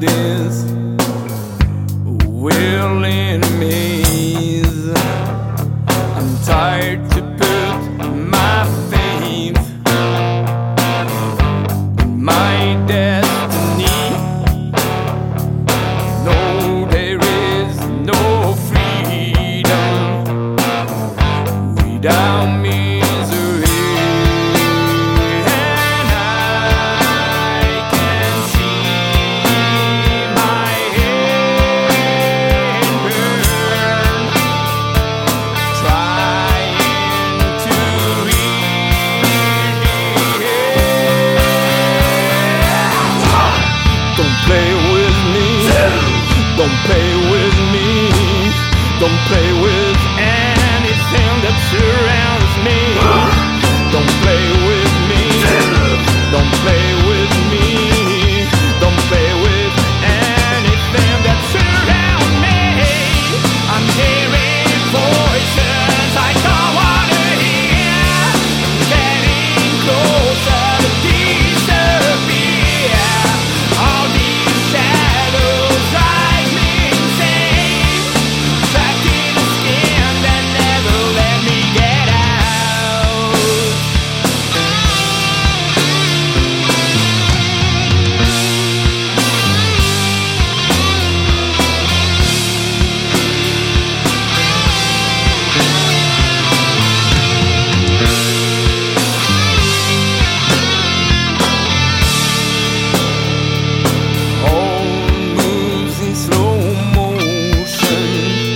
this willing maze. I'm tired to put my faith in my destiny. No, there is no freedom without misery. And I can see my head burn, trying to read the end. Don't play with me, don't play with me, don't play with anything that surrounds me. Don't play with me, don't play with me, don't play with anything that surrounds me. I'm hearing voices I don't wanna hear. I'm getting closer to disappear. All these shadows drive me insane, trapped in a skin that never let me get out. All moves in slow motion.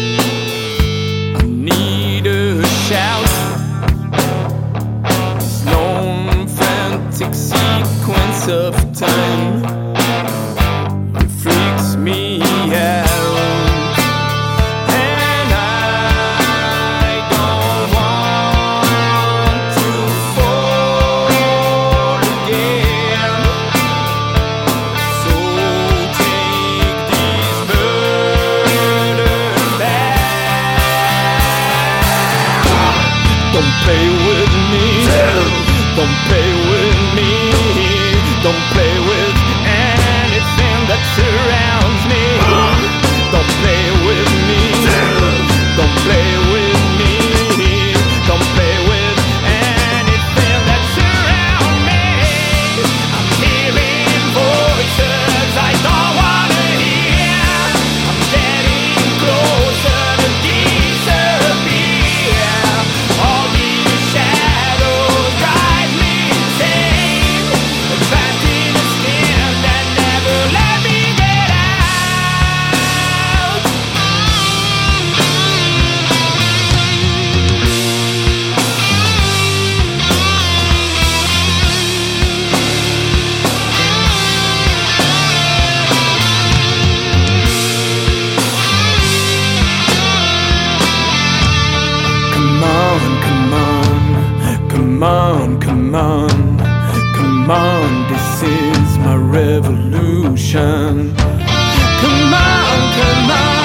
I need a shout. This long frantic sequence of time, it freaks me out. And I don't want to fall again. So take this burden back. Don't play with me, don't play with me, don't play with anything that surrounds me. Don't play with me, don't play with me, don't play with anything that surrounds me. I'm hearing voices I don't wanna hear. I'm getting closer to disappear. All these shadows drive me insane, trapped in a skin that never let me get out. Come on, come on, come on, come on, come on, this is my revolution. Come on, come on.